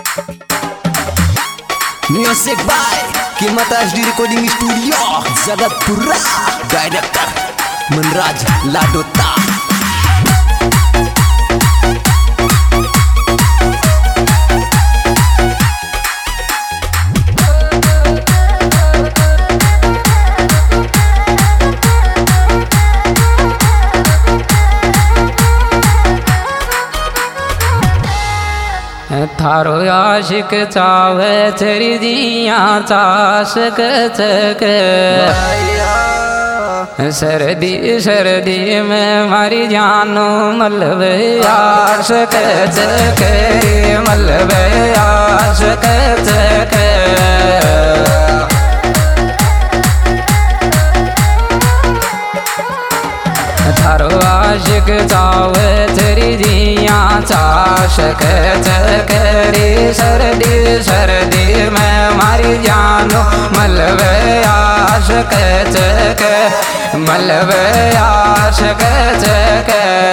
Music by कीमत HD recording studio Jagatpura. Director Manraj Ladota. थारो आशिक चावे चरी जिया चाशक चक। सर्दी सर्दी में मारी जानो मलबे आशक चक मलबे आशक चक। थारो आशिक चावे चरी जिया चाशक चकरी। सर्दी सर्दी में मारी जानो मलबे आशक चक मलबे आशक चक।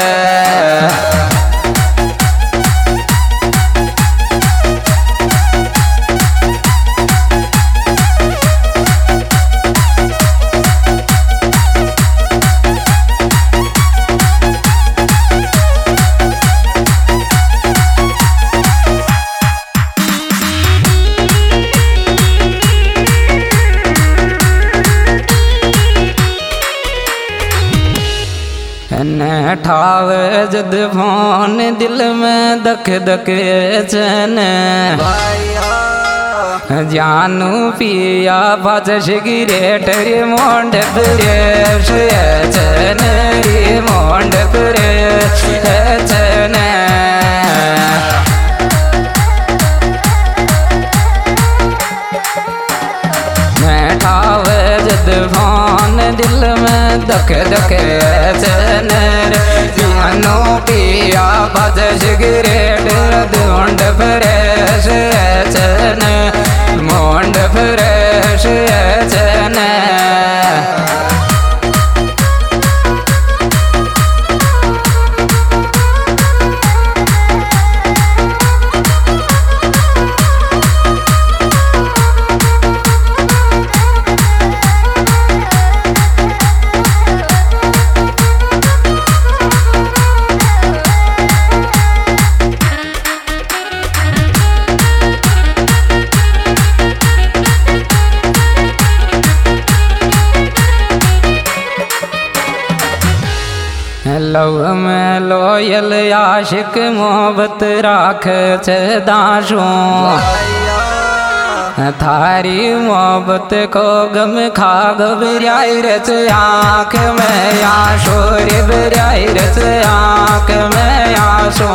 ठाव जद फोन दिल में दख दख चन। जानू पिया बाज सिगरेट रे मोंड प्रेश चन रे मोंड प्रेश चन। ठाव जद फोन दिल में दख दख चन। जानू पिया बाज सिगरेट मोंड प्रेश चन मोंड प्रेश चन। लव में लोयल आशिक मोहब्बत राख दाशो। थारी मोहब्बत को गम खा घबराई रच आँख में आशो रे बराई रच आँख में आशो।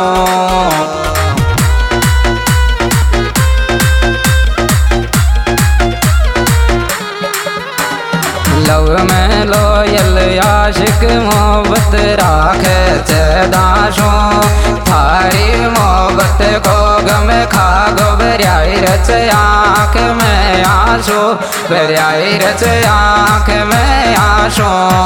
लव में लोयल आशिक मोहब्बत राख दाशो। थारी मोहब्बत को गम खा घबराई रच आँख में आशो बराई रच आँख में आशो।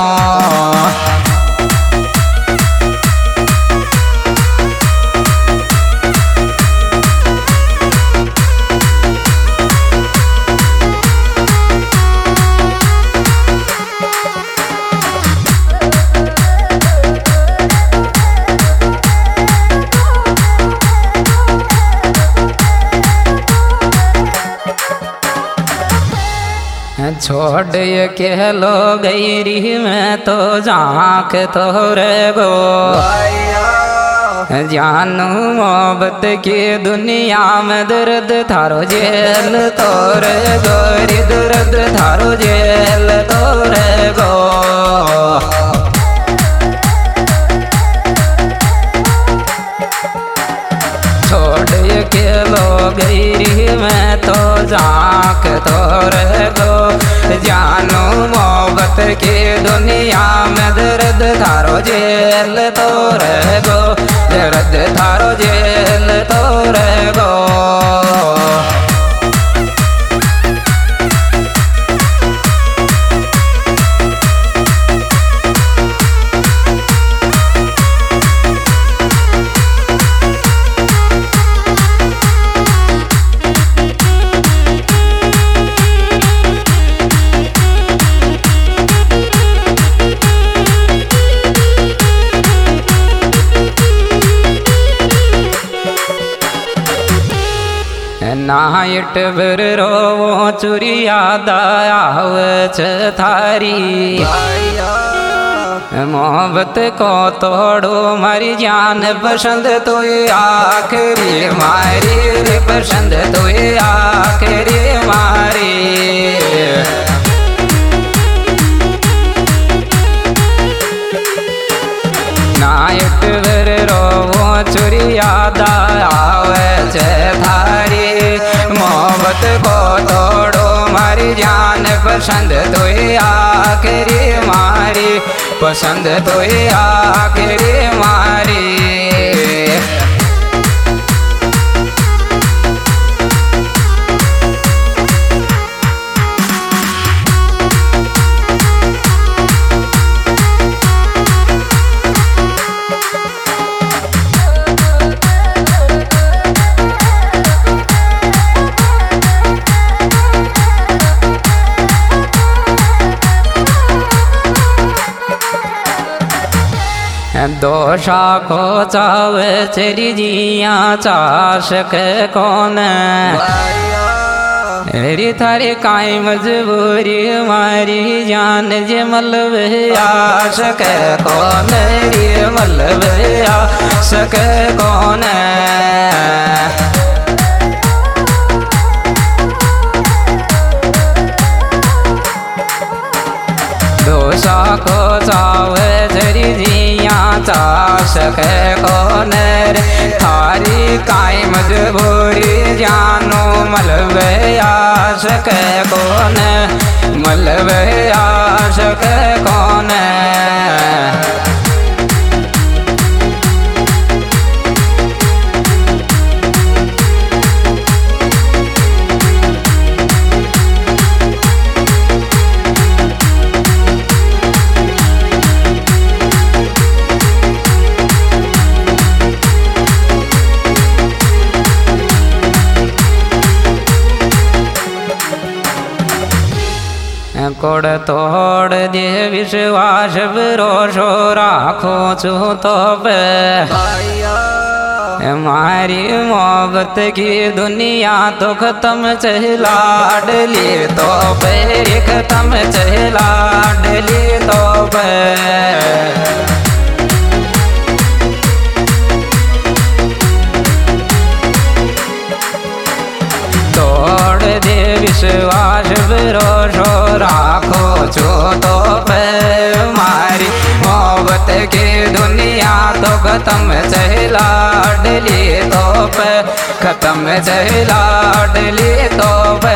छोड़ ये कह लो गईरी में तो झाँक तोरे गो। जानू मोहब्बत की दुनिया में दर्द थारो जेल तोरे गोरी दर्द थारो जेल तोरे गो। छोड़ ये के लो गईरी में तो झाँक तोरे गो। जानू मोहब्बत की दुनिया में दर्द थारो जेल तोरे गो दर्द थारो जेल तोरे गो। नाइट बर रो चुरी याद आवच थारी मोहब्बत को तोड़ो मारी जान पसंद तो आखिरी मारी रे पसंद तो आखिरी मारी नाइट बर रो चुरी याद आवच थारी मोहब्बत को तोड़ो मारी जान पसंद तो आखिरी मारी पसंद तो आखिरी मारी दोषा को चावे चरी जिया चाशक कौन री थारी काई मजबूरी मारी जान जे मलब आशक कौन री मलब आशक कौन दोषा को चावे चरी जिया चाशक कौन थारी काई मजबूरी जानो मलब आशक कौन मलब आशक कौन कोड़ तोड़ दे विश्वास भरोसो राखो छु तो मारी मोहब्बत की दुनिया तो खत्म चहला डली तो पे खत्म चहला डली तो पे तोड़ दे विश्वास भरोसो राखो छो तो पे मारी मोहब्बत की दुनिया तो खत्म चहला डली तो पे खत्म चहला डली तो पे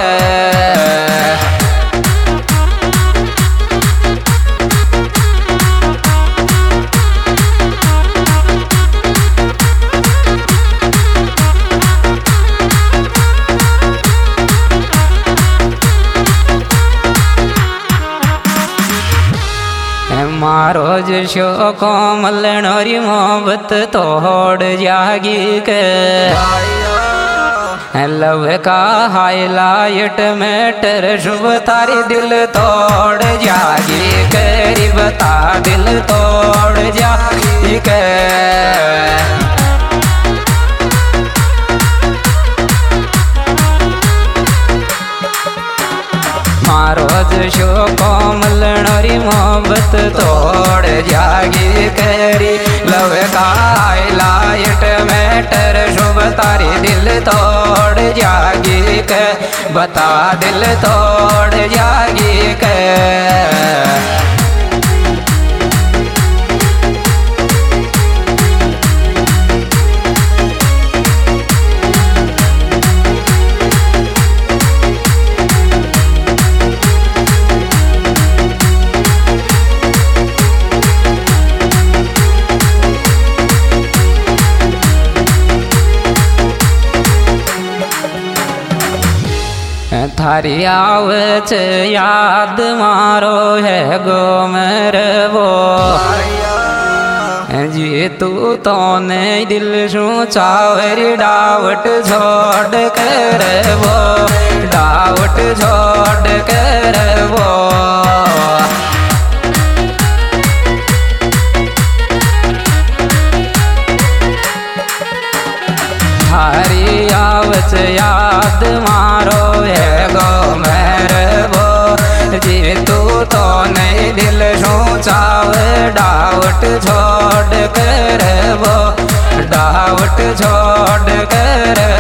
मारो जो कोमल नोरी मोहब्बत तोड़ जागी के लव का हाईलाइट मैटर शुभ तारी दिल तोड़ जागी करी बता दिल तोड़ जागी के मारो जो कोमल नोरी मोहब्बत तोड़ जागी करी लव का हाईलाइट मैटर शुभ तारी दिल तोड़ जागी के बता दिल तोड़ जागी के थारी आवच याद मारो है गो मेरे वो जी तू तो ने दिल शू चावरी डावट छोड़ कर वो डावट छोड़ कर वो थारी आव बच याद मारो है गो मेरे वो जी तू तो नहीं दिल सोचावे डावट छोड़ कर वो डावट छोड़ कर